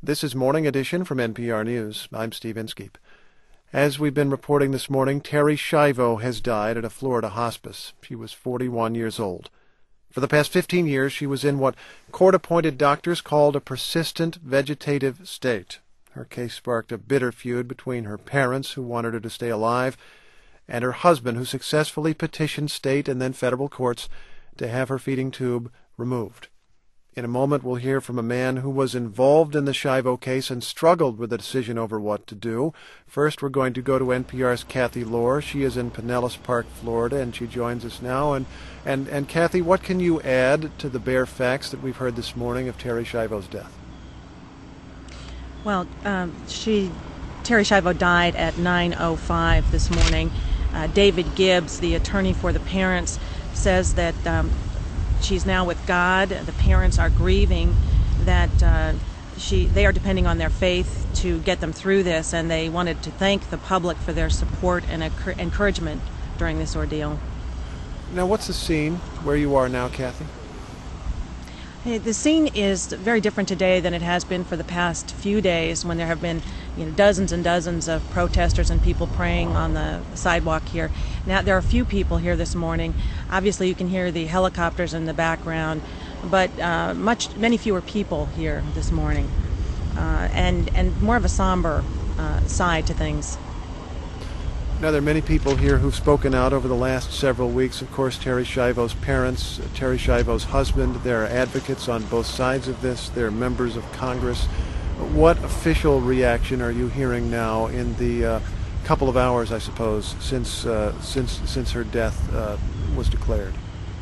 This is Morning Edition from NPR News. I'm Steve Inskeep. As we've been reporting this morning, Terri Schiavo has died at a Florida hospice. She was 41 years old. For the past 15 years, she was in what court-appointed doctors called a persistent vegetative state. Her case sparked a bitter feud between her parents, who wanted her to stay alive, and her husband, who successfully petitioned state and then federal courts to have her feeding tube removed. In a moment, we'll hear from a man who was involved in the Schiavo case and struggled with the decision over what to do. First, we're going to go to NPR's Kathy Lohr. She is in Pinellas Park, Florida, and she joins us now. And Kathy, what can you add to the bare facts that we've heard this morning of Terri Schiavo's death? Well, Terri Schiavo died at 9:05 this morning. David Gibbs, the attorney for the parents, says that she's now with God. The parents are grieving that they are depending on their faith to get them through this, and they wanted to thank the public for their support and encouragement during this ordeal. Now, what's the scene where you are now, Kathy? The scene is very different today than it has been for the past few days, when there have been dozens and dozens of protesters and people praying on the sidewalk here. Now, there are a few people here this morning. Obviously, you can hear the helicopters in the background, but many fewer people here this morning, and more of a somber side to things. Now, there are many people here who've spoken out over the last several weeks. Of course, Terri Schiavo's parents, Terri Schiavo's husband. There are advocates on both sides of this. There are members of Congress. What official reaction are you hearing now in the couple of hours, I suppose, since her death was declared?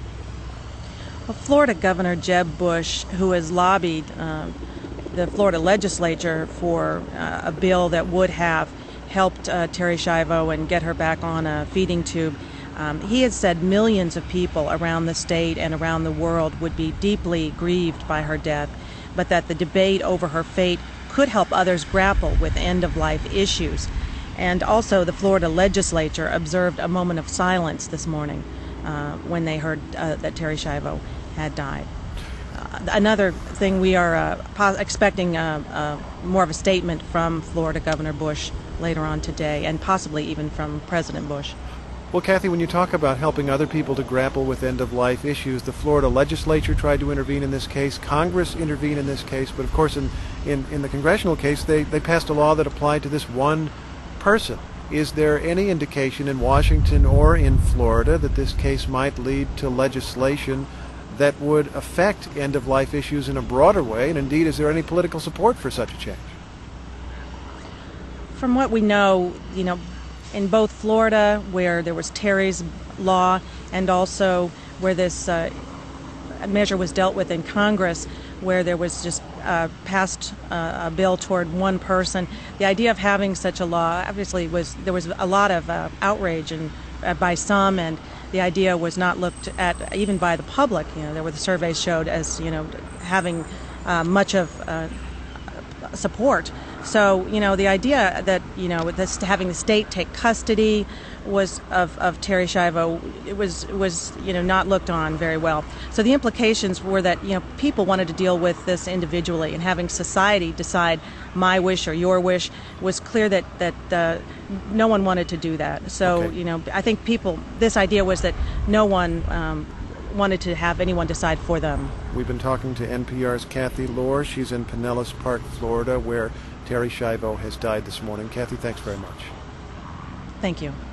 Well, Florida Governor Jeb Bush, who has lobbied the Florida legislature for a bill that would have helped Terri Schiavo and get her back on a feeding tube. He had said millions of people around the state and around the world would be deeply grieved by her death, but that the debate over her fate could help others grapple with end-of-life issues. And also, the Florida legislature observed a moment of silence this morning when they heard that Terri Schiavo had died. Another thing, we are expecting more of a statement from Florida Governor Bush later on today, and possibly even from President Bush. Well, Kathy, when you talk about helping other people to grapple with end-of-life issues, the Florida legislature tried to intervene in this case. Congress intervened in this case. But, of course, in the congressional case, they passed a law that applied to this one person. Is there any indication in Washington or in Florida that this case might lead to legislation that would affect end-of-life issues in a broader way? And, indeed, is there any political support for such a change? From what we know, in both Florida, where there was Terri's law, and also where this measure was dealt with in Congress, where there was just passed a bill toward one person, the idea of having such a law, obviously, there was a lot of outrage by some, and the idea was not looked at even by the public. There were the surveys showed as having much of support. So, the idea that, having the state take custody of Terri Schiavo, it was not looked on very well. So the implications were that, people wanted to deal with this individually, and having society decide my wish or your wish was clear that no one wanted to do that. So, okay. I think this idea was that no one wanted to have anyone decide for them. We've been talking to NPR's Kathy Lohr. She's in Pinellas Park, Florida, where Terri Schiavo has died this morning. Kathy, thanks very much. Thank you.